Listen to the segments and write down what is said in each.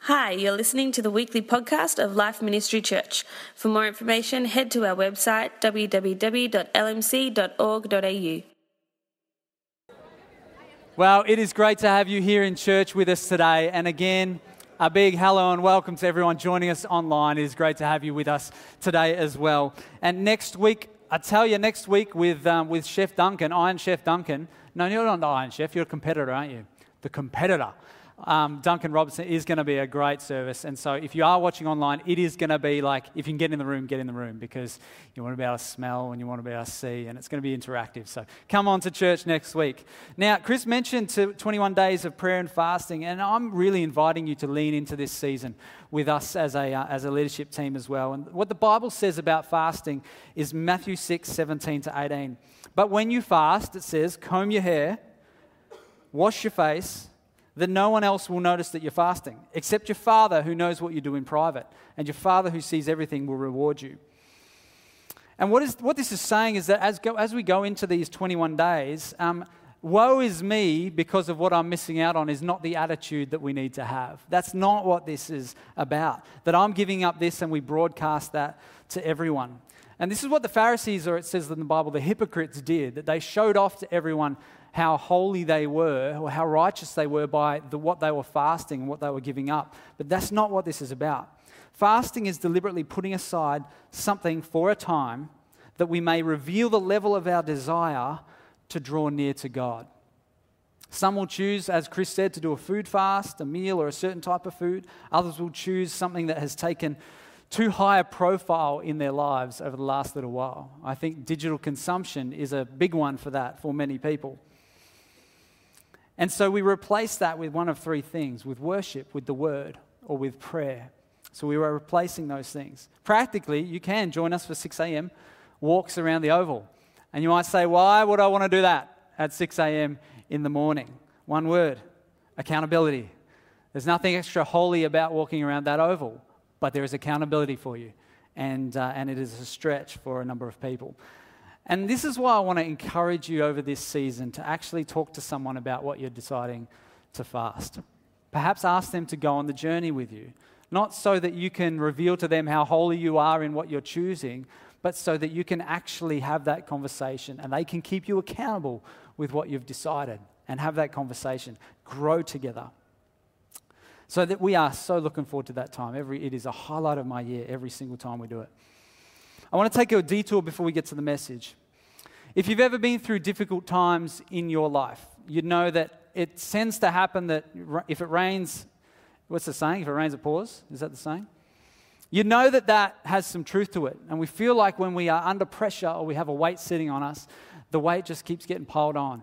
Hi, you're listening to the weekly podcast of Life Ministry Church. For more information, head to our website www.lmc.org.au. Well, it is great to have you here in church with us today. And again, a big hello and welcome to everyone joining us online. It is great to have you with us today as well. And next week, I tell you, next week with Chef Duncan, Iron Chef Duncan. No, you're not the Iron Chef. You're a competitor, aren't you? The competitor. Duncan Robertson is going to be a great service. And so if you are watching online, it is going to be like, if you can get in the room, because you want to be able to smell and you want to be able to see, and it's going to be interactive. So come on to church next week. Now, Chris mentioned 21 days of prayer and fasting, and I'm really inviting you to lean into this season with us as a leadership team as well. And what the Bible says about fasting is Matthew 6:17-18. But when you fast, it says, comb your hair, wash your face, that no one else will notice that you're fasting, except your Father who knows what you do in private, and your Father who sees everything will reward you. And what this is saying is that as we go into these 21 days, woe is me because of what I'm missing out on is not the attitude that we need to have. That's not what this is about, that I'm giving up this and we broadcast that to everyone. And this is what the Pharisees, or it says in the Bible, the hypocrites did, that they showed off to everyone how holy they were or how righteous they were by what they were fasting and what they were giving up. But that's not what this is about. Fasting is deliberately putting aside something for a time that we may reveal the level of our desire to draw near to God. Some will choose, as Chris said, to do a food fast, a meal or a certain type of food. Others will choose something that has taken too high a profile in their lives over the last little while. I think digital consumption is a big one for that for many people. And so we replace that with one of three things: with worship, with the word, or with prayer. So we were replacing those things. Practically, you can join us for 6 a.m. walks around the oval. And you might say, why would I want to do that at 6 a.m. in the morning? One word: accountability. There's nothing extra holy about walking around that oval, but there is accountability for you. And it is a stretch for a number of people. And this is why I want to encourage you over this season to actually talk to someone about what you're deciding to fast. Perhaps ask them to go on the journey with you, not so that you can reveal to them how holy you are in what you're choosing, but so that you can actually have that conversation and they can keep you accountable with what you've decided and have that conversation, grow together. So that we are so looking forward to that time. It is a highlight of my year every single time we do it. I want to take a detour before we get to the message. If you've ever been through difficult times in your life, you'd know that it tends to happen that if it rains, what's the saying? If it rains, it pours. Is that the saying? You know that has some truth to it. And we feel like when we are under pressure or we have a weight sitting on us, the weight just keeps getting piled on.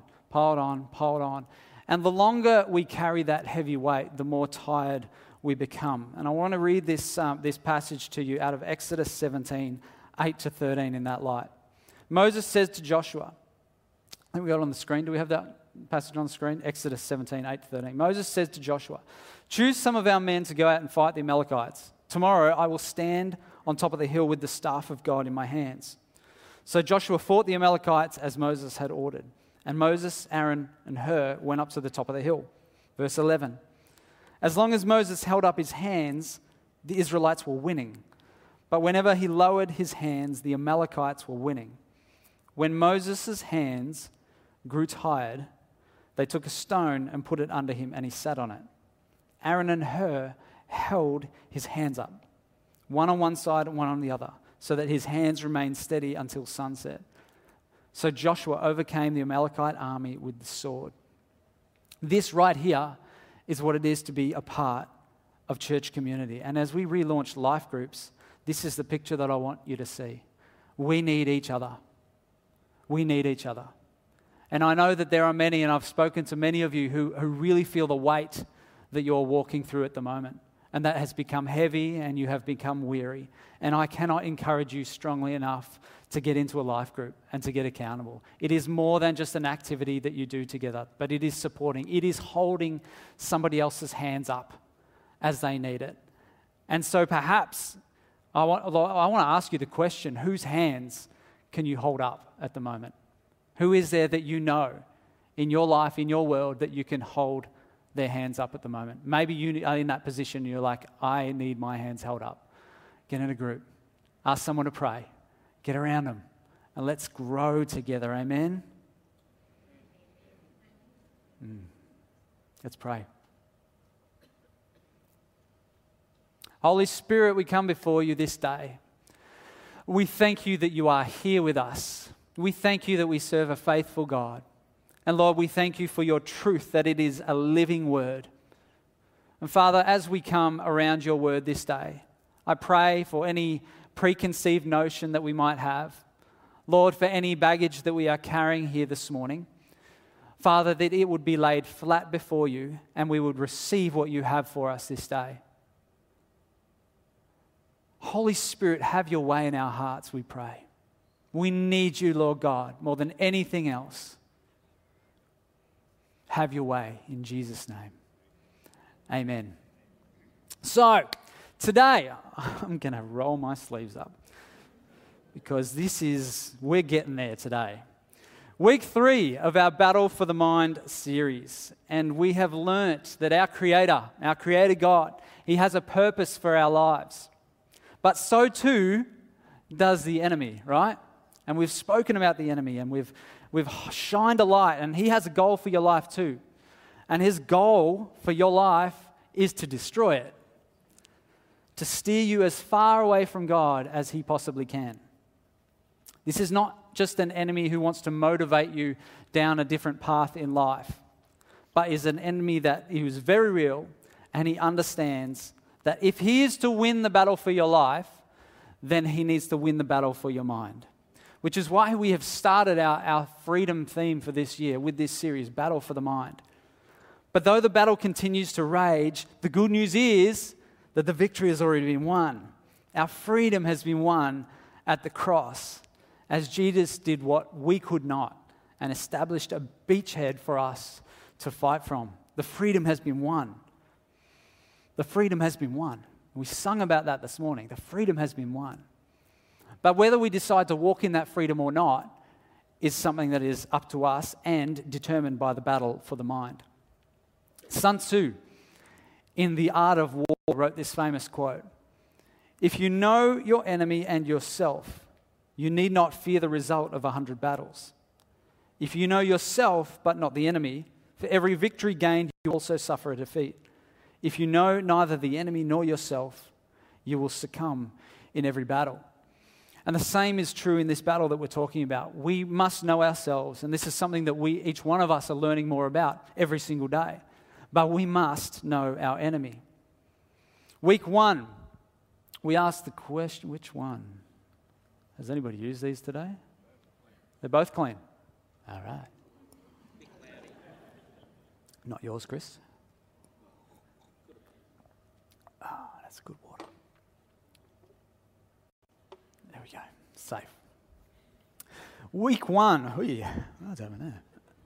And the longer we carry that heavy weight, the more tired we become. And I want to read this passage to you out of Exodus 17, 8-13 in that light. Moses says to Joshua, I think we got it on the screen. Do we have that passage on the screen? Exodus 17, 8-13. Moses says to Joshua, choose some of our men to go out and fight the Amalekites. Tomorrow I will stand on top of the hill with the staff of God in my hands. So Joshua fought the Amalekites as Moses had ordered. And Moses, Aaron, and Hur went up to the top of the hill. Verse 11. As long as Moses held up his hands, the Israelites were winning. But whenever he lowered his hands, the Amalekites were winning. When Moses' hands grew tired, they took a stone and put it under him, and he sat on it. Aaron and Hur held his hands up, one on one side and one on the other, so that his hands remained steady until sunset. So Joshua overcame the Amalekite army with the sword. This right here is what it is to be a part of church community. And as we relaunch life groups, this is the picture that I want you to see. We need each other. We need each other. And I know that there are many, and I've spoken to many of you who really feel the weight that you're walking through at the moment. And that has become heavy and you have become weary. And I cannot encourage you strongly enough to get into a life group and to get accountable. It is more than just an activity that you do together, but it is supporting. It is holding somebody else's hands up as they need it. And so perhaps I want to ask you the question, whose hands can you hold up at the moment? Who is there that you know in your life, in your world, that you can hold their hands up at the moment. Maybe you are in that position, you're like, I need my hands held up. Get in a group. Ask someone to pray. Get around them. And let's grow together. Amen? Let's pray. Holy Spirit, we come before you this day. We thank you that you are here with us. We thank you that we serve a faithful God. And Lord, we thank you for your truth, that it is a living word. And Father, as we come around your word this day, I pray for any preconceived notion that we might have. Lord, for any baggage that we are carrying here this morning. Father, that it would be laid flat before you and we would receive what you have for us this day. Holy Spirit, have your way in our hearts, we pray. We need you, Lord God, more than anything else. Have your way in Jesus' name. Amen. So, today, I'm going to roll my sleeves up because we're getting there today. Week 3 of our Battle for the Mind series. And we have learnt that our Creator God, He has a purpose for our lives. But so too does the enemy, right? And we've spoken about the enemy and we've shined a light, and he has a goal for your life too. And his goal for your life is to destroy it, to steer you as far away from God as he possibly can. This is not just an enemy who wants to motivate you down a different path in life, but is an enemy that is very real, and he understands that if he is to win the battle for your life, then he needs to win the battle for your mind. Which is why we have started our freedom theme for this year with this series, Battle for the Mind. But though the battle continues to rage, the good news is that the victory has already been won. Our freedom has been won at the cross, as Jesus did what we could not and established a beachhead for us to fight from. The freedom has been won. The freedom has been won. We sung about that this morning. The freedom has been won. But whether we decide to walk in that freedom or not is something that is up to us and determined by the battle for the mind. Sun Tzu, in The Art of War, wrote this famous quote: "If you know your enemy and yourself, you need not fear the result of 100 battles. If you know yourself but not the enemy, for every victory gained you also suffer a defeat. If you know neither the enemy nor yourself, you will succumb in every battle." And the same is true in this battle that we're talking about. We must know ourselves, and this is something that each one of us are learning more about every single day. But we must know our enemy. Week 1, we asked the question, which one? Has anybody used these today? They're both clean. All right. Not yours, Chris? Oh, that's good water. There we go. Safe. Week 1. Oh, yeah. What's over there?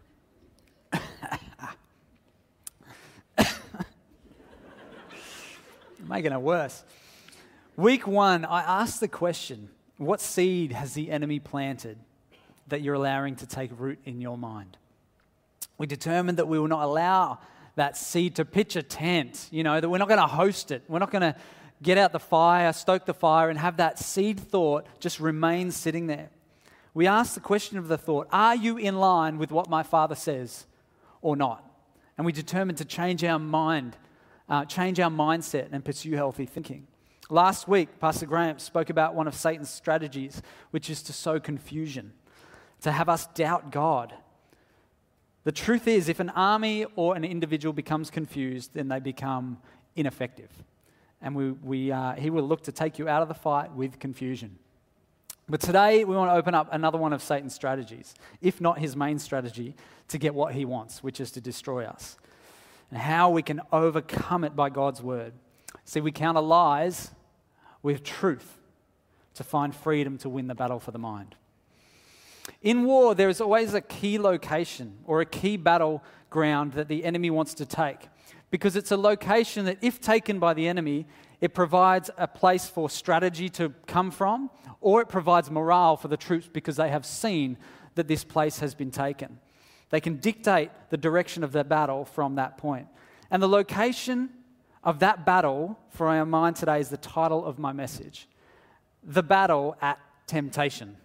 Making it worse. Week 1, I asked the question, what seed has the enemy planted that you're allowing to take root in your mind? We determined that we will not allow that seed to pitch a tent, that we're not going to host it. We're not going to get out the fire, stoke the fire, and have that seed thought just remain sitting there. We asked the question of the thought, are you in line with what my Father says or not? And we determined to change our mind, change our mindset and pursue healthy thinking. Last week, Pastor Graham spoke about one of Satan's strategies, which is to sow confusion, to have us doubt God. The truth is, if an army or an individual becomes confused, then they become ineffective. And he will look to take you out of the fight with confusion. But today, we want to open up another one of Satan's strategies, if not his main strategy, to get what he wants, which is to destroy us. And how we can overcome it by God's word. See, we counter lies with truth to find freedom to win the battle for the mind. In war, there is always a key location or a key battleground that the enemy wants to take, because it's a location that, if taken by the enemy, it provides a place for strategy to come from, or it provides morale for the troops because they have seen that this place has been taken. They can dictate the direction of their battle from that point. And the location of that battle for our mind today is the title of my message. The battle at temptation.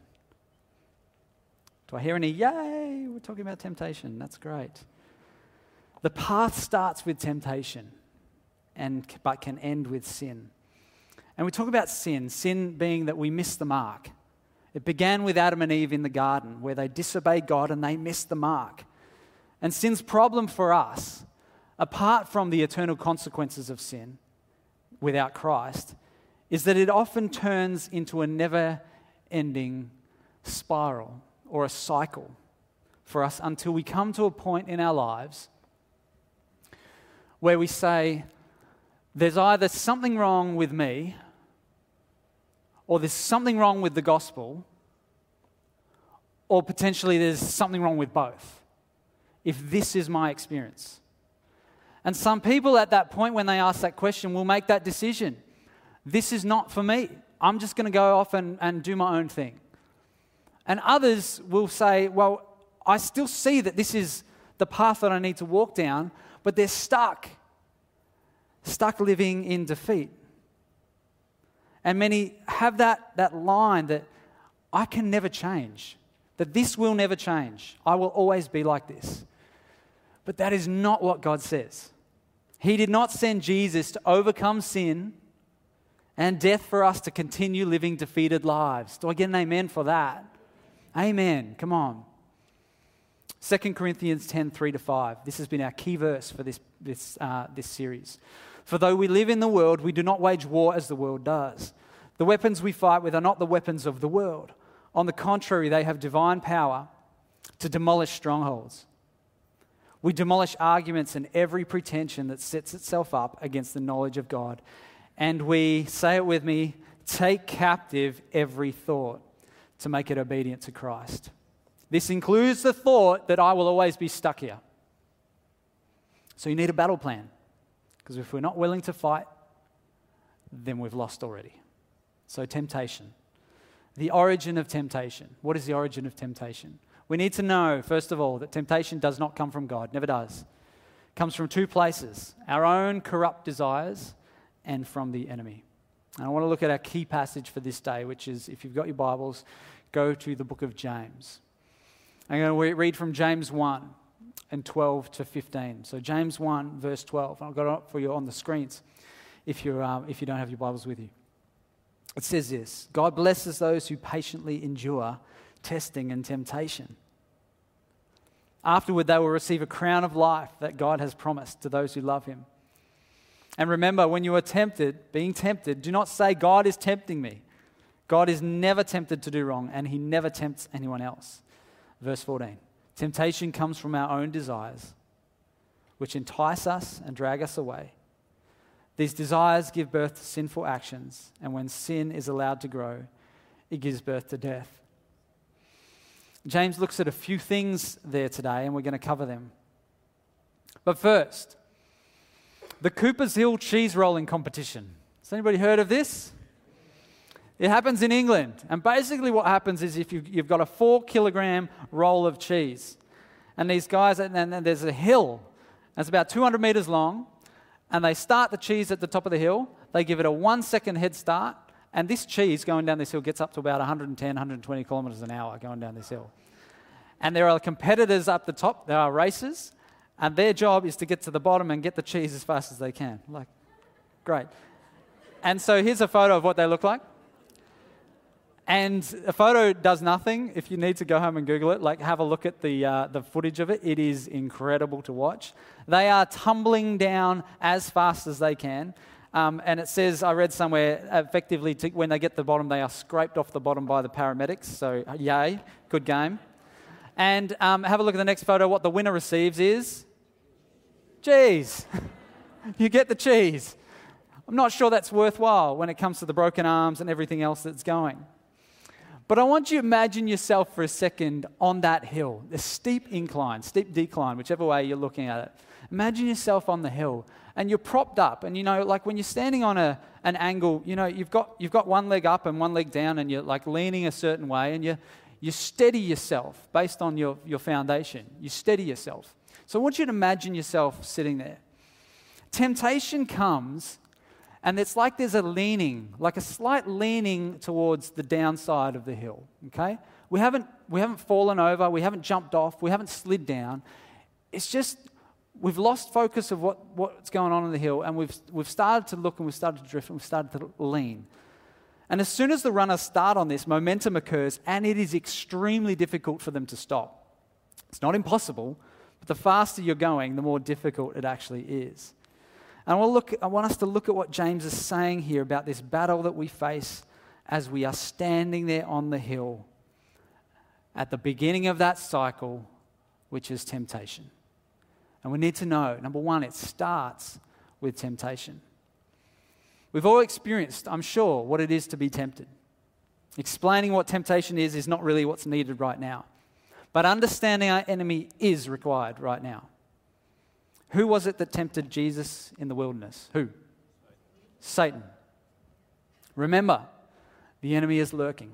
Do I hear any yay? We're talking about temptation. That's great. The path starts with temptation, but can end with sin. And we talk about sin being that we miss the mark. It began with Adam and Eve in the garden, where they disobeyed God and they missed the mark. And sin's problem for us, apart from the eternal consequences of sin without Christ, is that it often turns into a never-ending spiral or a cycle for us until we come to a point in our lives where we say, there's either something wrong with me or there's something wrong with the gospel, or potentially there's something wrong with both, if this is my experience. And some people at that point, when they ask that question, will make that decision. This is not for me. I'm just going to go off and do my own thing. And others will say, well, I still see that this is the path that I need to walk down, but they're stuck living in defeat. And many have that line that I can never change, that this will never change. I will always be like this. But that is not what God says. He did not send Jesus to overcome sin and death for us to continue living defeated lives. Do I get an amen for that? Amen. Come on. 2 Corinthians 10, 3-5. This has been our key verse for this series. For though we live in the world, we do not wage war as the world does. The weapons we fight with are not the weapons of the world. On the contrary, they have divine power to demolish strongholds. We demolish arguments and every pretension that sets itself up against the knowledge of God. And we, say it with me, take captive every thought to make it obedient to Christ. This includes the thought that I will always be stuck here. So you need a battle plan. Because if we're not willing to fight, then we've lost already. So temptation. The origin of temptation. What is the origin of temptation? We need to know, first of all, that temptation does not come from God. Never does. It comes from two places. Our own corrupt desires and from the enemy. And I want to look at our key passage for this day, which is, if you've got your Bibles, go to the book of James. I'm going to read from James 1 and 12 to 15. So James 1, verse 12. I've got it up for you on the screens if you don't have your Bibles with you. It says this: God blesses those who patiently endure testing and temptation. Afterward, they will receive a crown of life that God has promised to those who love him. And remember, when you are being tempted, do not say, God is tempting me. God is never tempted to do wrong, and he never tempts anyone else. Verse 14. Temptation comes from our own desires, which entice us and drag us away. These desires give birth to sinful actions, and when sin is allowed to grow, it gives birth to death. James looks at a few things there today, and we're going to cover them. But first, the Coopers Hill cheese rolling competition. Has anybody heard of this? It happens in England. And basically what happens is if you've got a 4-kilogram roll of cheese, and these guys, and there's a hill, that's about 200 meters long, and they start the cheese at the top of the hill, they give it a 1-second head start, and this cheese going down this hill gets up to about 110, 120 kilometers an hour going down this hill. And there are competitors up the top, there are racers, and their job is to get to the bottom and get the cheese as fast as they can. Great. And so here's a photo of what they look like. And a photo does nothing. If you need to go home and Google it, have a look at the footage of it. It is incredible to watch. They are tumbling down as fast as they can. And it says, I read somewhere, effectively, when they get to the bottom, they are scraped off the bottom by the paramedics. So, yay, good game. And have a look at the next photo. What the winner receives is cheese. You get the cheese. I'm not sure that's worthwhile when it comes to the broken arms and everything else that's going. But I want you to imagine yourself for a second on that hill, the steep decline, whichever way you're looking at it. Imagine yourself on the hill, and you're propped up, and when you're standing on an angle, you've got one leg up and one leg down, and you're leaning a certain way, and you steady yourself based on your foundation. You steady yourself. So I want you to imagine yourself sitting there. Temptation comes, and it's like there's a leaning, like a slight leaning towards the downside of the hill, okay? We haven't fallen over, we haven't jumped off, we haven't slid down. It's just we've lost focus of what's going on in the hill, and we've started to look, and we've started to drift, and we've started to lean. And as soon as the runners start on this, momentum occurs, and it is extremely difficult for them to stop. It's not impossible, but the faster you're going, the more difficult it actually is. And I want us to look at what James is saying here about this battle that we face as we are standing there on the hill at the beginning of that cycle, which is temptation. And we need to know, number one, it starts with temptation. We've all experienced, I'm sure, what it is to be tempted. Explaining what temptation is not really what's needed right now. But understanding our enemy is required right now. Who was it that tempted Jesus in the wilderness? Who? Satan. Remember, the enemy is lurking.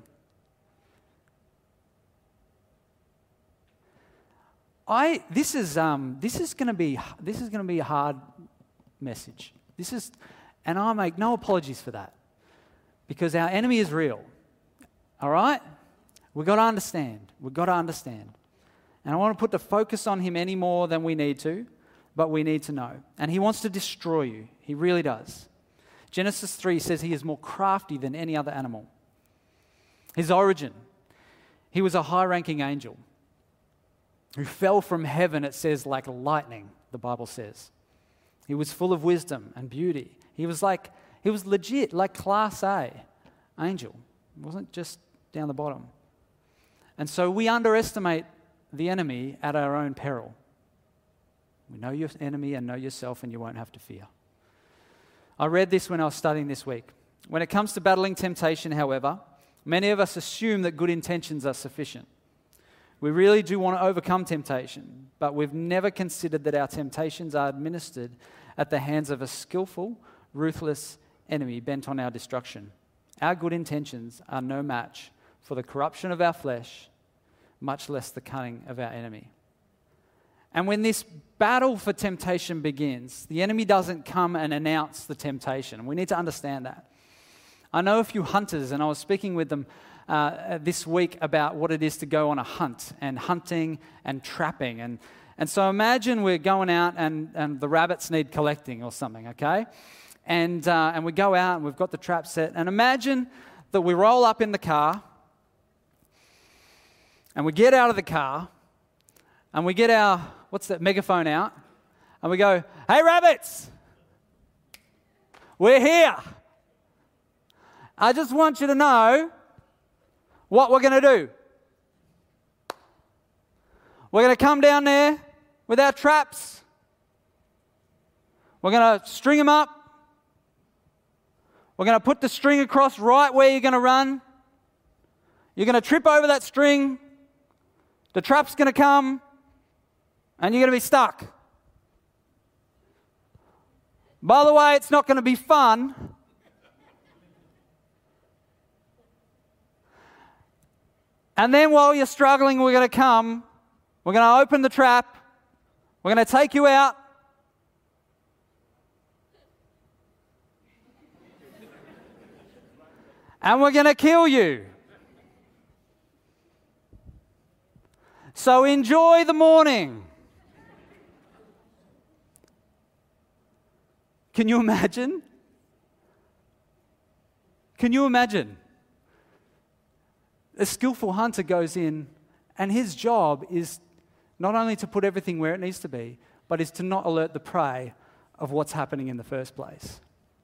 This is going to be a hard message. And I make no apologies for that, because our enemy is real. All right? We've got to understand. And I want to put the focus on him any more than we need to, but we need to know. And he wants to destroy you. He really does. Genesis 3 says he is more crafty than any other animal. His origin, he was a high-ranking angel who fell from heaven, it says, like lightning, the Bible says. He was full of wisdom and beauty. He was legit, like Class A angel. It wasn't just down the bottom. And so we underestimate the enemy at our own peril. We know your enemy and know yourself, and you won't have to fear. I read this when I was studying this week. When it comes to battling temptation, however, many of us assume that good intentions are sufficient. We really do want to overcome temptation, but we've never considered that our temptations are administered at the hands of a skillful, ruthless enemy bent on our destruction. Our good intentions are no match for the corruption of our flesh, much less the cunning of our enemy. And when this battle for temptation begins, the enemy doesn't come and announce the temptation. We need to understand that. I know a few hunters, and I was speaking with them this week about what it is to go on a hunt, and hunting and trapping. And so imagine we're going out and the rabbits need collecting or something, okay? And we go out and we've got the trap set. And imagine that we roll up in the car and we get out of the car and we get our, megaphone out, and we go, "Hey, rabbits, we're here. I just want you to know what we're going to do. We're going to come down there with our traps. We're going to string them up. We're going to put the string across right where you're going to run. You're going to trip over that string. The trap's going to come, and you're going to be stuck. By the way, it's not going to be fun. And then while you're struggling, we're going to open the trap, we're going to take you out, and we're going to kill you. So enjoy the morning." Can you imagine? A skillful hunter goes in, and his job is not only to put everything where it needs to be, but is to not alert the prey of what's happening in the first place.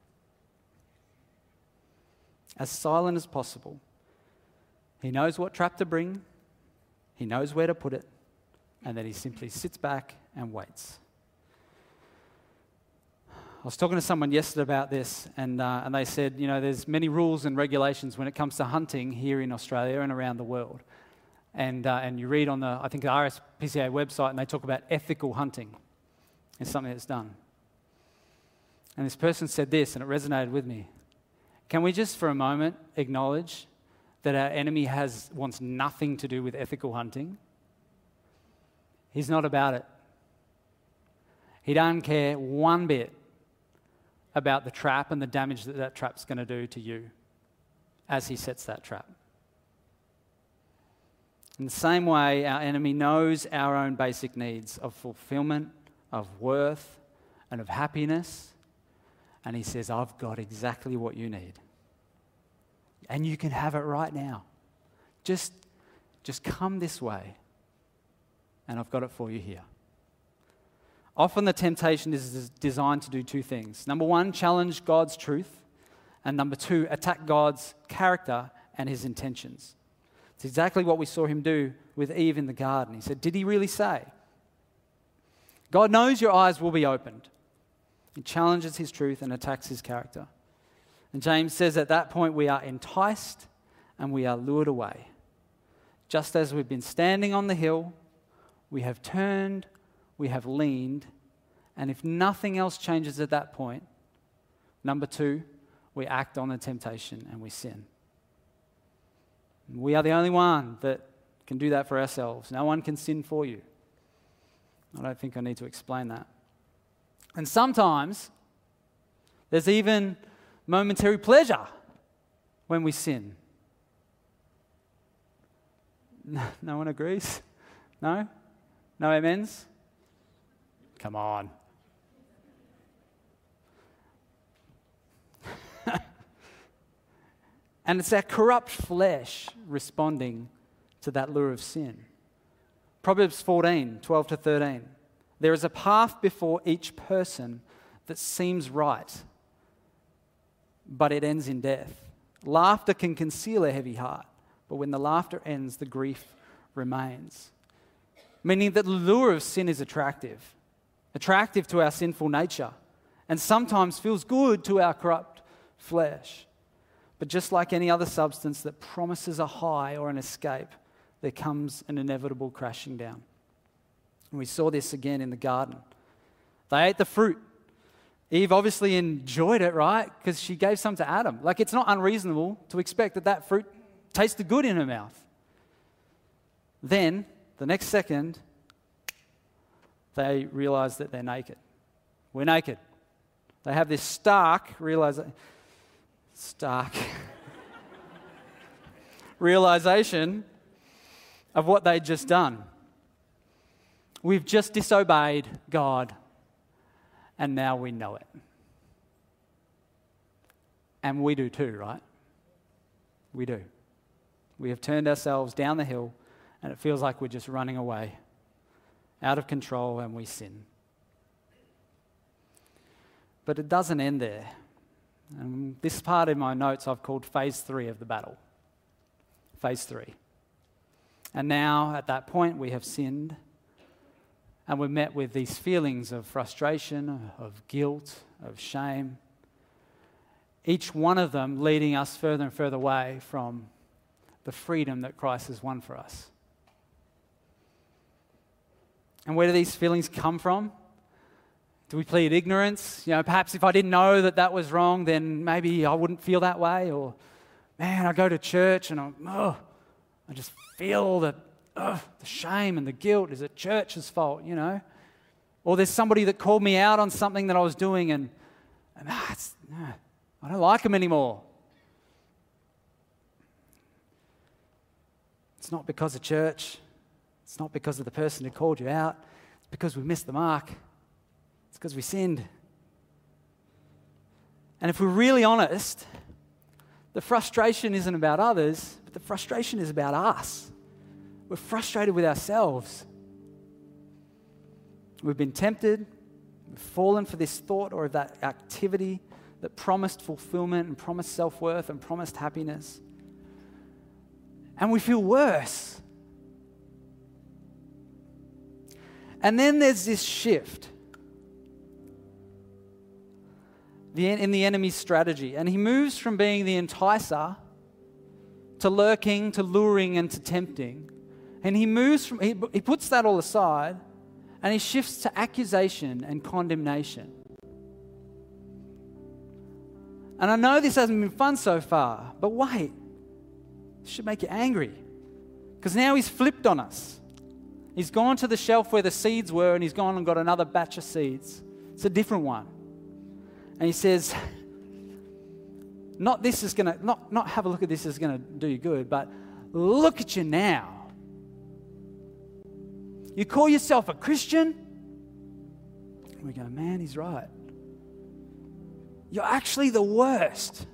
As silent as possible. He knows what trap to bring, he knows where to put it, and then he simply sits back and waits. I was talking to someone yesterday about this, and they said, there's many rules and regulations when it comes to hunting here in Australia and around the world. And you read on the RSPCA website, and they talk about ethical hunting. It's something that's done. And this person said this, and it resonated with me. Can we just for a moment acknowledge that our enemy wants nothing to do with ethical hunting? He's not about it. He doesn't care one bit about the trap and the damage that that trap's going to do to you as he sets that trap. In the same way, our enemy knows our own basic needs of fulfillment, of worth, and of happiness. And he says, I've got exactly what you need. And you can have it right now. Just come this way, and I've got it for you here. Often the temptation is designed to do two things. Number one, challenge God's truth. And number two, attack God's character and his intentions. It's exactly what we saw him do with Eve in the garden. He said, did he really say? God knows your eyes will be opened. He challenges his truth and attacks his character. And James says at that point we are enticed and we are lured away. Just as we've been standing on the hill, we have turned, we have leaned, and if nothing else changes at that point, number two, we act on the temptation and we sin. We are the only one that can do that for ourselves. No one can sin for you. I don't think I need to explain that. And sometimes there's even momentary pleasure when we sin. No one agrees? No? No amens? Come on. And it's our corrupt flesh responding to that lure of sin. Proverbs 14, 12 to 13. There is a path before each person that seems right, but it ends in death. Laughter can conceal a heavy heart, but when the laughter ends, the grief remains. Meaning that the lure of sin is attractive to our sinful nature, and sometimes feels good to our corrupt flesh. But just like any other substance that promises a high or an escape, there comes an inevitable crashing down. And we saw this again in the garden. They ate the fruit. Eve obviously enjoyed it, right? Because she gave some to Adam. Like, it's not unreasonable to expect that that fruit tasted good in her mouth. Then, the next second, they realize that they're naked. We're naked. They have this stark realization of what they'd just done. We've just disobeyed God, and now we know it. And we do too, right? We do. We have turned ourselves down the hill, and it feels like we're just running away, out of control, and we sin. But it doesn't end there. And this part in my notes I've called phase 3 of the battle. Phase 3. And now, at that point, we have sinned, and we're met with these feelings of frustration, of guilt, of shame, each one of them leading us further and further away from the freedom that Christ has won for us. And where do these feelings come from? Do we plead ignorance? Perhaps if I didn't know that that was wrong, then maybe I wouldn't feel that way. Or, man, I go to church and I just feel the shame and the guilt. Is it church's fault, Or there's somebody that called me out on something that I was doing and I don't like them anymore. It's not because of church. It's not because of the person who called you out. It's because we missed the mark. It's because we sinned. And if we're really honest, the frustration isn't about others, but the frustration is about us. We're frustrated with ourselves. We've been tempted, we've fallen for this thought or that activity that promised fulfillment and promised self-worth and promised happiness. And we feel worse. And then there's this shift in the enemy's strategy. And he moves from being the enticer to lurking, to luring, and to tempting. And he puts that all aside and he shifts to accusation and condemnation. And I know this hasn't been fun so far, but wait, this should make you angry. Because now he's flipped on us. He's gone to the shelf where the seeds were and he's gone and got another batch of seeds. It's a different one. And And he says, not have a look at this is going to do you good, but look at you now. You call yourself a Christian? And we go, man, he's right. You're actually the worst.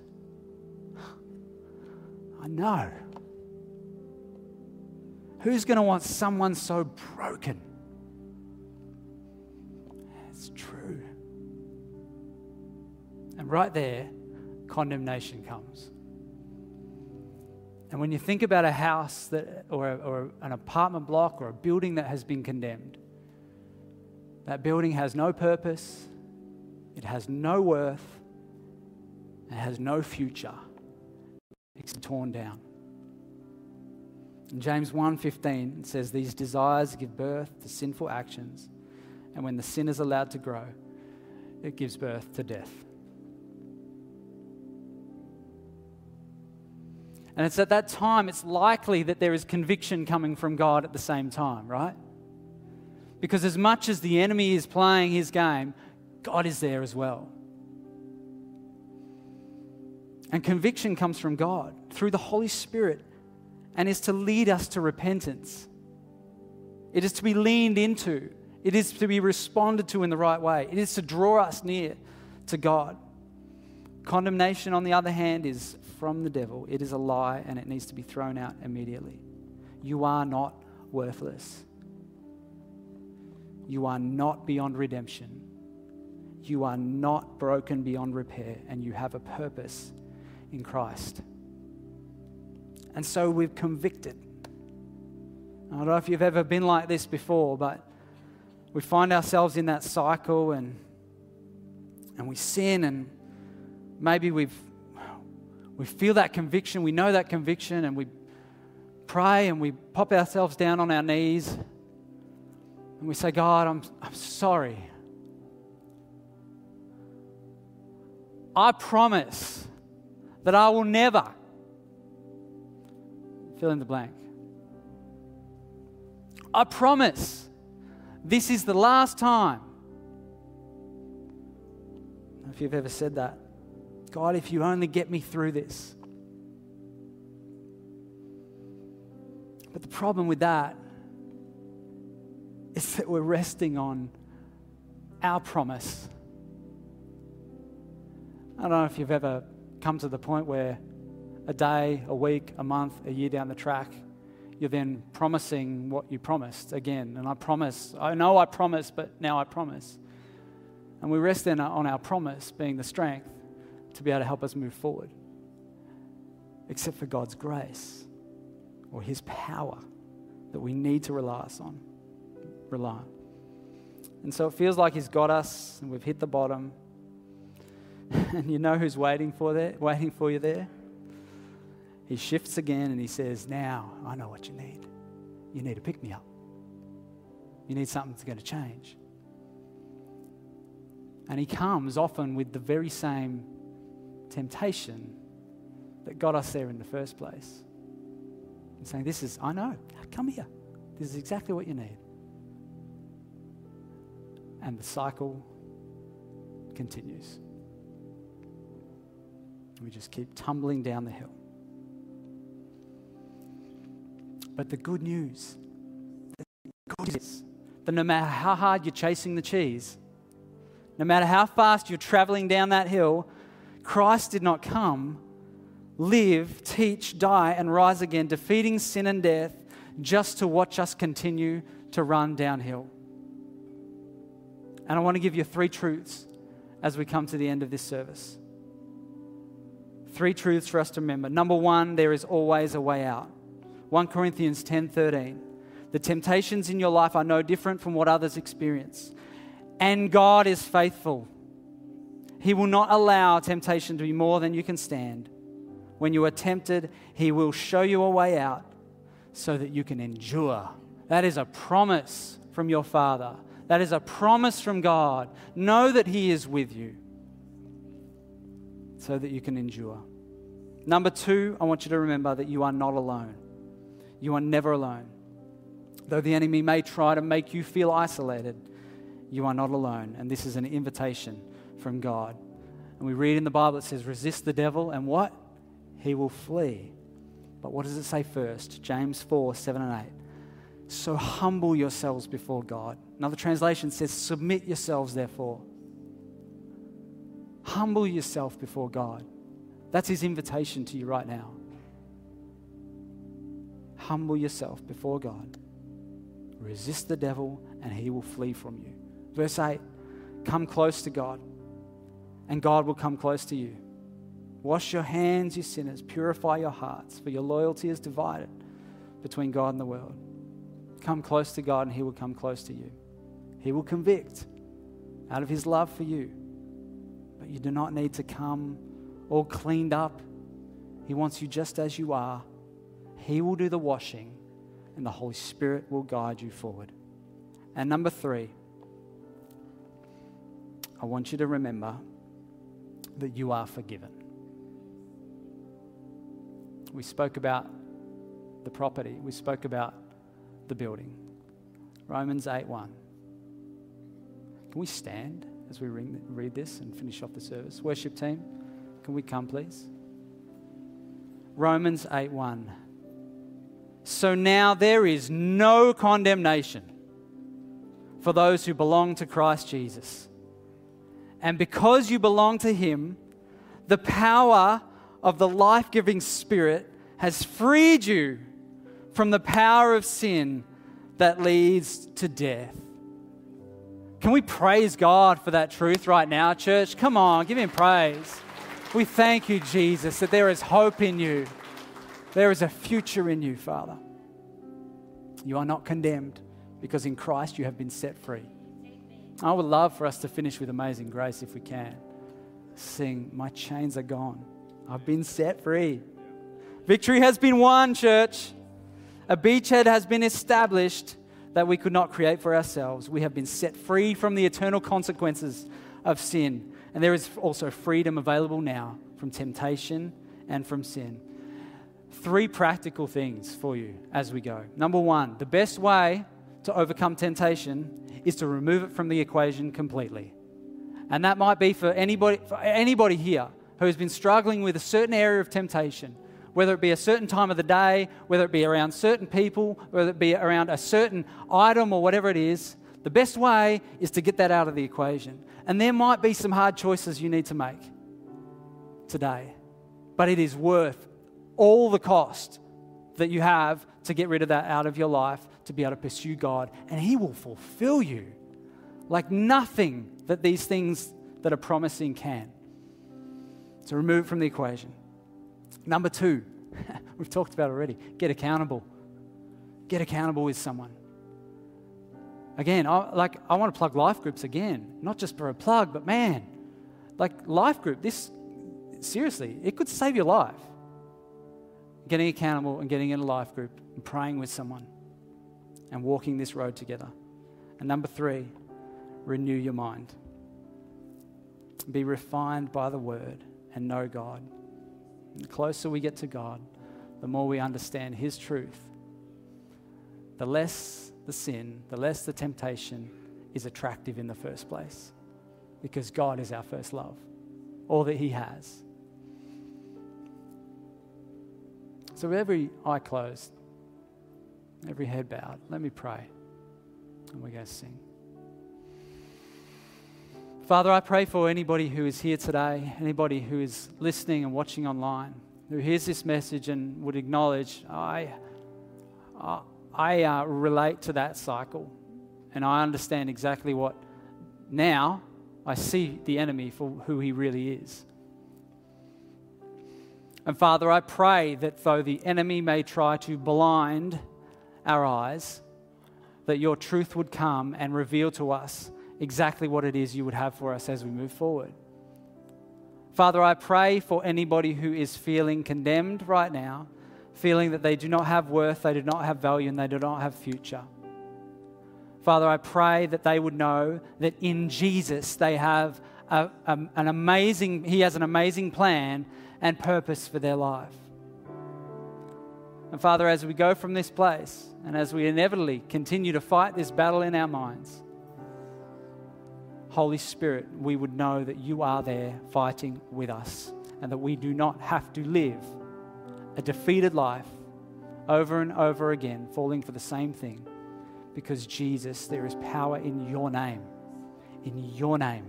I know. Who's going to want someone so broken? It's true. And right there, condemnation comes. And when you think about a house or an apartment block or a building that has been condemned, that building has no purpose, it has no worth, it has no future. It's torn down. In James 1:15 it says, these desires give birth to sinful actions, and when the sin is allowed to grow, it gives birth to death. And it's at that time, it's likely that there is conviction coming from God at the same time, right? Because as much as the enemy is playing his game, God is there as well. And conviction comes from God through the Holy Spirit and is to lead us to repentance. It is to be leaned into. It is to be responded to in the right way. It is to draw us near to God. Condemnation, on the other hand, is from the devil. It is a lie and it needs to be thrown out immediately. You are not worthless. You are not beyond redemption. You are not broken beyond repair, and you have a purpose in Christ. And so we're convicted. I don't know if you've ever been like this before, but we find ourselves in that cycle and we sin, and maybe we feel that conviction, we know that conviction, and we pray and we pop ourselves down on our knees and we say, God, I'm sorry. I promise that I will never fill in the blank. I promise this is the last time. I don't know if you've ever said that. God, if you only get me through this. But the problem with that is that we're resting on our promise. I don't know if you've ever come to the point where a day, a week, a month, a year down the track, you're then promising what you promised again. And I know I promised, but now I promise. And we rest then on our promise being the strength to be able to help us move forward. Except for God's grace or His power that we need to rely on. And so it feels like He's got us and we've hit the bottom. And you know who's waiting for you there? He shifts again and He says, now I know what you need. You need to pick me up. You need something that's going to change. And He comes often with the very same temptation that got us there in the first place. And saying, I know, come here. This is exactly what you need. And the cycle continues. We just keep tumbling down the hill. But the good news is that no matter how hard you're chasing the cheese, no matter how fast you're traveling down that hill, Christ did not come, live, teach, die, and rise again, defeating sin and death just to watch us continue to run downhill. And I want to give you 3 truths as we come to the end of this service. 3 truths for us to remember. Number 1, there is always a way out. 1 Corinthians 10:13. The temptations in your life are no different from what others experience. And God is faithful. He will not allow temptation to be more than you can stand. When you are tempted, He will show you a way out so that you can endure. That is a promise from your Father. That is a promise from God. Know that He is with you so that you can endure. Number 2, I want you to remember that you are not alone. You are never alone. Though the enemy may try to make you feel isolated, you are not alone. And this is an invitation from God And we read in the Bible, it says, resist the devil and what? He will flee. But what does it say first? James 4, 7 and 8. So humble yourselves before God. Another translation says, submit yourselves therefore. Humble yourself before God. That's his invitation to you right now. Humble yourself before God. Resist the devil and he will flee from you. Verse 8, come close to God and God will come close to you. Wash your hands, you sinners. Purify your hearts, for your loyalty is divided between God and the world. Come close to God and he will come close to you. He will convict out of his love for you. But you do not need to come all cleaned up. He wants you just as you are. He will do the washing and the Holy Spirit will guide you forward. And number 3, I want you to remember that you are forgiven. We spoke about the property. We spoke about the building. Romans 8:1. Can we stand as we read this and finish off the service? Worship team, can we come please? Romans 8:1. So now there is no condemnation for those who belong to Christ Jesus. And because you belong to him, the power of the life-giving Spirit has freed you from the power of sin that leads to death. Can we praise God for that truth right now, church? Come on, give him praise. We thank you, Jesus, that there is hope in you. There is a future in you, Father. You are not condemned because in Christ you have been set free. I would love for us to finish with Amazing Grace if we can. Sing, my chains are gone. I've been set free. Victory has been won, church. A beachhead has been established that we could not create for ourselves. We have been set free from the eternal consequences of sin. And there is also freedom available now from temptation and from sin. 3 practical things for you as we go. Number 1, the best way to overcome temptation is to remove it from the equation completely. And that might be for anybody here who has been struggling with a certain area of temptation, whether it be a certain time of the day, whether it be around certain people, whether it be around a certain item or whatever it is. The best way is to get that out of the equation. And there might be some hard choices you need to make today, but it is worth all the cost that you have to get rid of that out of your life, to be able to pursue God, and he will fulfill you like nothing that these things that are promising can. So remove it from the equation. Number 2, we've talked about already, get accountable. Get accountable with someone. Again, I want to plug life groups again, not just for a plug, but man, like life group, this, seriously, it could save your life. Getting accountable and getting in a life group and praying with someone and walking this road together. And number 3, renew your mind. Be refined by the word and know God. And the closer we get to God, the more we understand his truth. The less the sin, the less the temptation is attractive in the first place. Because God is our first love, all that he has. So with every eye closed, every head bowed, let me pray. And we're going to sing. Father, I pray for anybody who is here today, anybody who is listening and watching online, who hears this message and would acknowledge, I relate to that cycle. And I understand exactly what, now I see the enemy for who he really is. And Father, I pray that though the enemy may try to blind our eyes, that your truth would come and reveal to us exactly what it is you would have for us as we move forward. Father, I pray for anybody who is feeling condemned right now, feeling that they do not have worth, they do not have value, and they do not have future. Father, I pray that they would know that in Jesus they have He has an amazing plan and purpose for their life. And Father, as we go from this place, and as we inevitably continue to fight this battle in our minds, Holy Spirit, we would know that you are there fighting with us and that we do not have to live a defeated life over and over again, falling for the same thing. Because Jesus, there is power in your name. In your name.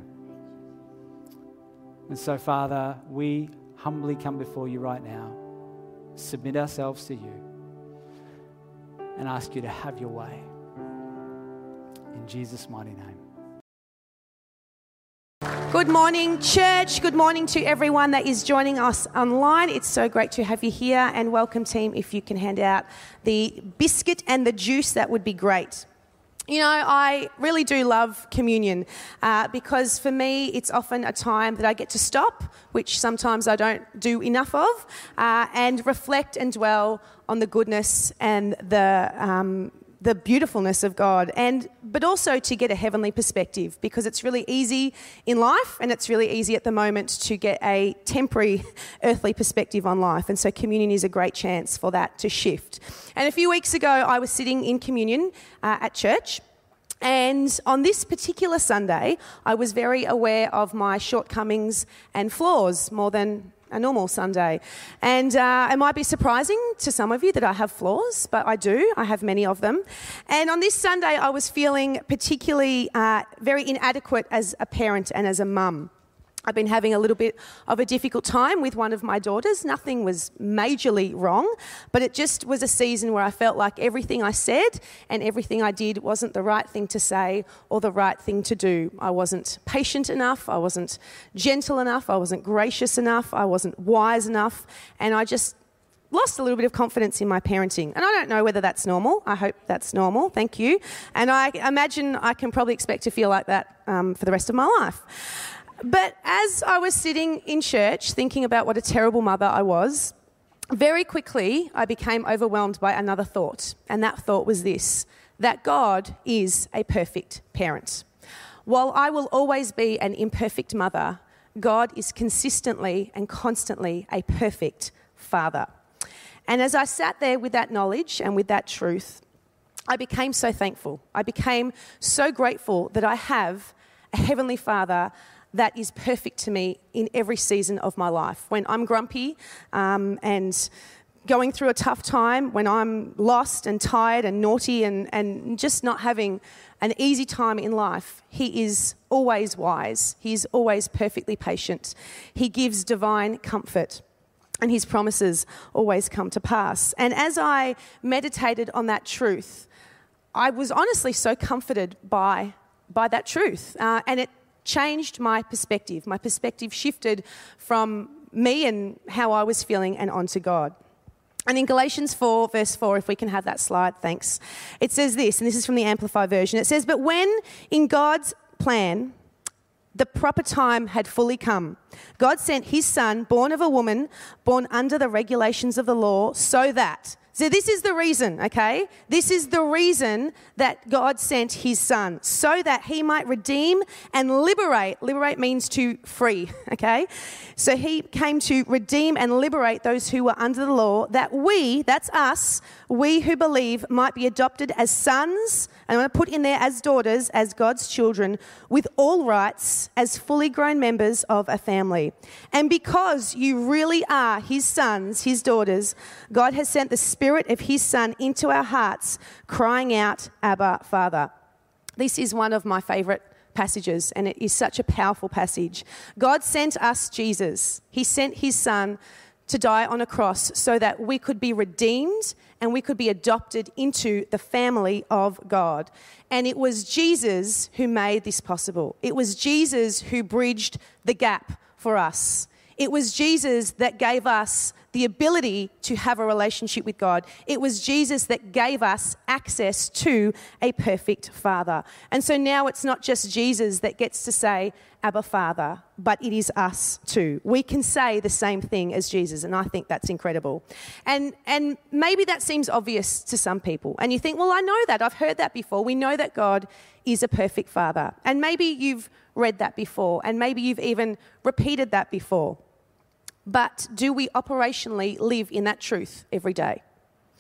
And so, Father, we humbly come before you right now, submit ourselves to you, and ask you to have your way. In Jesus' mighty name. Good morning, church. Good morning to everyone that is joining us online. It's so great to have you here. And welcome, team. If you can hand out the biscuit and the juice, that would be great. You know, I really do love communion because for me, it's often a time that I get to stop, which sometimes I don't do enough of, and reflect and dwell on the goodness and the beautifulness of God, but also to get a heavenly perspective, because it's really easy in life and it's really easy at the moment to get a temporary earthly perspective on life. And so communion is a great chance for that to shift. And a few weeks ago, I was sitting in communion at church. And on this particular Sunday, I was very aware of my shortcomings and flaws more than a normal Sunday. And it might be surprising to some of you that I have flaws, but I do. I have many of them. And on this Sunday, I was feeling particularly very inadequate as a parent and as a mum. I've been having a little bit of a difficult time with one of my daughters. Nothing was majorly wrong, but it just was a season where I felt like everything I said and everything I did wasn't the right thing to say or the right thing to do. I wasn't patient enough, I wasn't gentle enough, I wasn't gracious enough, I wasn't wise enough, and I just lost a little bit of confidence in my parenting. And I don't know whether that's normal. I hope that's normal. Thank you. And I imagine I can probably expect to feel like that for the rest of my life. But as I was sitting in church thinking about what a terrible mother I was, very quickly I became overwhelmed by another thought. And that thought was this, that God is a perfect parent. While I will always be an imperfect mother, God is consistently and constantly a perfect father. And as I sat there with that knowledge and with that truth, I became so thankful. I became so grateful that I have a heavenly Father that is perfect to me in every season of my life. When I'm grumpy and going through a tough time, when I'm lost and tired and naughty and just not having an easy time in life, He is always wise. He is always perfectly patient. He gives divine comfort, and His promises always come to pass. And as I meditated on that truth, I was honestly so comforted by that truth, and it changed my perspective. My perspective shifted from me and how I was feeling and onto God. And in Galatians 4, verse 4, if we can have that slide, thanks. It says this, and this is from the Amplified version. It says, "But when in God's plan the proper time had fully come, God sent His Son, born of a woman, born under the regulations of the law, so that..." So this is the reason, okay? This is the reason that God sent His Son, so that He might redeem and liberate. Liberate means to free, okay? So He came to redeem and liberate those who were under the law, that we, that's us, we who believe might be adopted as sons, and I'm going to put in there as daughters, as God's children, with all rights as fully grown members of a family. And because you really are His sons, His daughters, God has sent the Spirit of His Son into our hearts, crying out, "Abba, Father." This is one of my favourite passages, and it is such a powerful passage. God sent us Jesus. He sent His Son to die on a cross so that we could be redeemed and we could be adopted into the family of God. And it was Jesus who made this possible. It was Jesus who bridged the gap for us. It was Jesus that gave us the ability to have a relationship with God. It was Jesus that gave us access to a perfect Father. And so now it's not just Jesus that gets to say, "Abba, Father," but it is us too. We can say the same thing as Jesus, and I think that's incredible. And maybe that seems obvious to some people. And you think, well, I know that. I've heard that before. We know that God is a perfect Father. And maybe you've read that before, and maybe you've even repeated that before. But do we operationally live in that truth every day?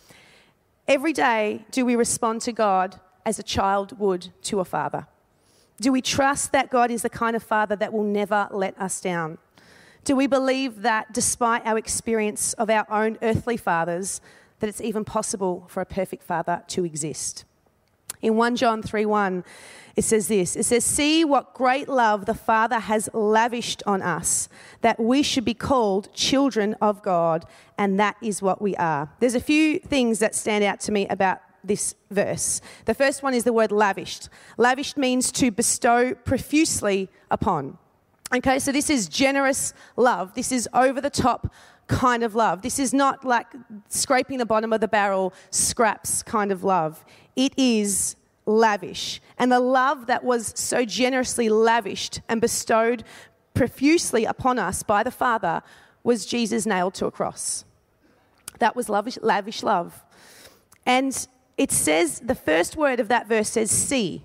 Every day, do we respond to God as a child would to a father? Do we trust that God is the kind of Father that will never let us down? Do we believe that despite our experience of our own earthly fathers, that it's even possible for a perfect Father to exist? In 1 John 3:1, it says this. It says, "See what great love the Father has lavished on us, that we should be called children of God, and that is what we are." There's a few things that stand out to me about this verse. The first one is the word lavished. Lavished means to bestow profusely upon. Okay, so this is generous love. This is over the top kind of love. This is not like scraping the bottom of the barrel, scraps kind of love. It is lavish. And the love that was so generously lavished and bestowed profusely upon us by the Father was Jesus nailed to a cross. That was lavish love. And it says, the first word of that verse says see.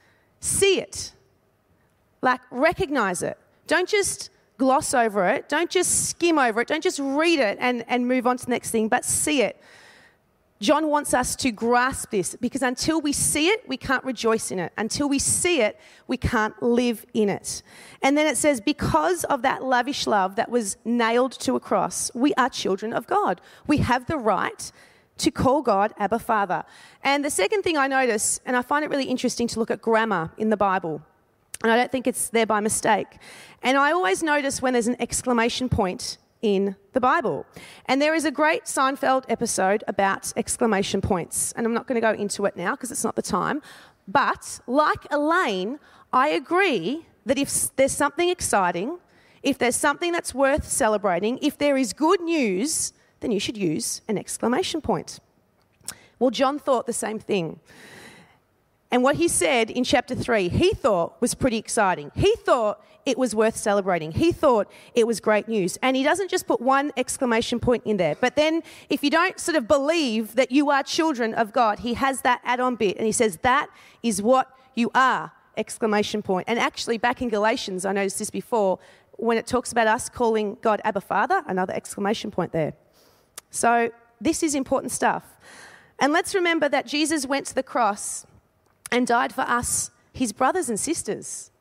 See it. Like recognize it. Don't just gloss over it. Don't just skim over it. Don't just read it and move on to the next thing, but see it. John wants us to grasp this, because until we see it, we can't rejoice in it. Until we see it, we can't live in it. And then it says, because of that lavish love that was nailed to a cross, we are children of God. We have the right to call God Abba Father. And the second thing I notice, and I find it really interesting to look at grammar in the Bible, and I don't think it's there by mistake. And I always notice when there's an exclamation point in the Bible. And there is a great Seinfeld episode about exclamation points. And I'm not going to go into it now because it's not the time. But like Elaine, I agree that if there's something exciting, if there's something that's worth celebrating, if there is good news, then you should use an exclamation point. Well, John thought the same thing. And what he said in chapter 3, he thought was pretty exciting. He thought it was worth celebrating. He thought it was great news. And he doesn't just put one exclamation point in there. But then if you don't sort of believe that you are children of God, he has that add-on bit. And he says, that is what you are, exclamation point. And actually back in Galatians, I noticed this before, when it talks about us calling God Abba Father, another exclamation point there. So this is important stuff. And let's remember that Jesus went to the cross and died for us, his brothers and sisters.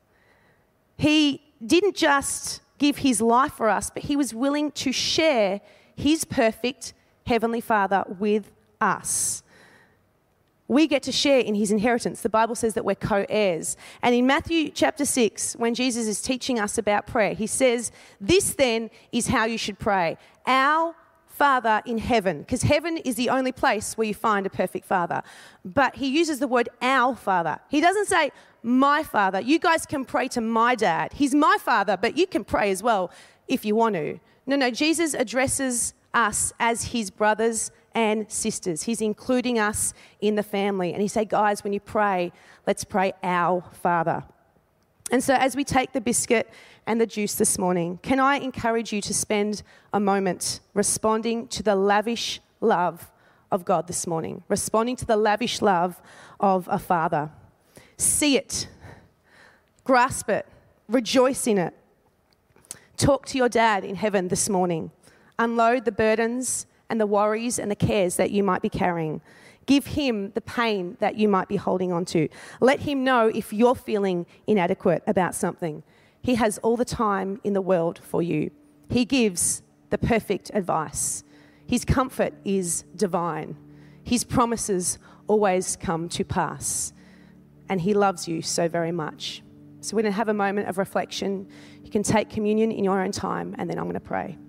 He didn't just give his life for us, but he was willing to share his perfect heavenly Father with us. We get to share in his inheritance. The Bible says that we're co-heirs. And in Matthew chapter 6, when Jesus is teaching us about prayer, he says, "This then is how you should pray. Our Father in heaven," because heaven is the only place where you find a perfect Father. But he uses the word our Father. He doesn't say my Father. You guys can pray to my dad. He's my Father, but you can pray as well if you want to. No, Jesus addresses us as his brothers and sisters. He's including us in the family. And he said, guys, when you pray, let's pray our Father. And so as we take the biscuit and the juice this morning, can I encourage you to spend a moment responding to the lavish love of God this morning, responding to the lavish love of a Father. See it, grasp it, rejoice in it. Talk to your dad in heaven this morning. Unload the burdens and the worries and the cares that you might be carrying. Give him the pain that you might be holding on to. Let him know if you're feeling inadequate about something. He has all the time in the world for you. He gives the perfect advice. His comfort is divine. His promises always come to pass. And he loves you so very much. So we're going to have a moment of reflection. You can take communion in your own time, and then I'm going to pray.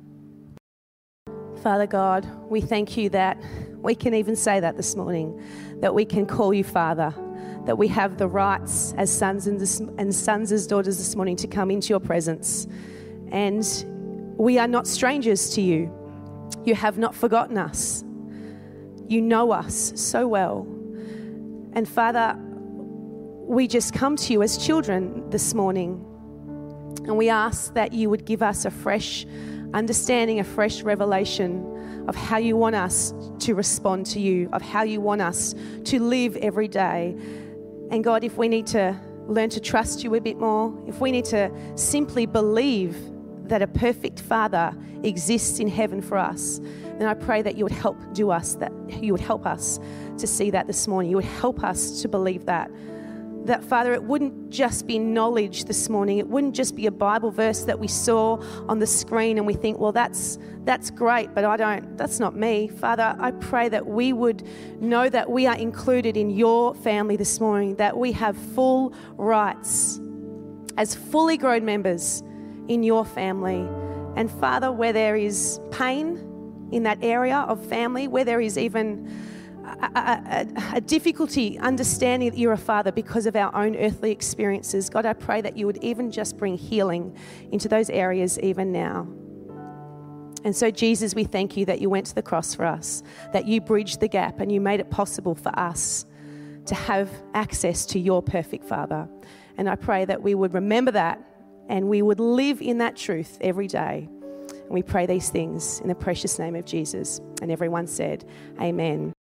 Father God, we thank you that we can even say that this morning, that we can call you Father, that we have the rights as sons and sons as daughters this morning to come into your presence. And we are not strangers to you. You have not forgotten us. You know us so well. And Father, we just come to you as children this morning, and we ask that you would give us a fresh understanding, a fresh revelation of how you want us to respond to you, of how you want us to live every day. And God, if we need to learn to trust you a bit more, if we need to simply believe that a perfect Father exists in heaven for us, then I pray that you would help us to see that this morning. You would help us to believe that that, Father, it wouldn't just be knowledge this morning. It wouldn't just be a Bible verse that we saw on the screen and we think, well, that's great, but that's not me. Father, I pray that we would know that we are included in your family this morning, that we have full rights as fully grown members in your family. And Father, where there is pain in that area of family, where there is even a difficulty understanding that you're a father because of our own earthly experiences, God, I pray that you would even just bring healing into those areas even now. And so, Jesus, we thank you that you went to the cross for us, that you bridged the gap and you made it possible for us to have access to your perfect Father. And I pray that we would remember that and we would live in that truth every day. And we pray these things in the precious name of Jesus. And everyone said, amen.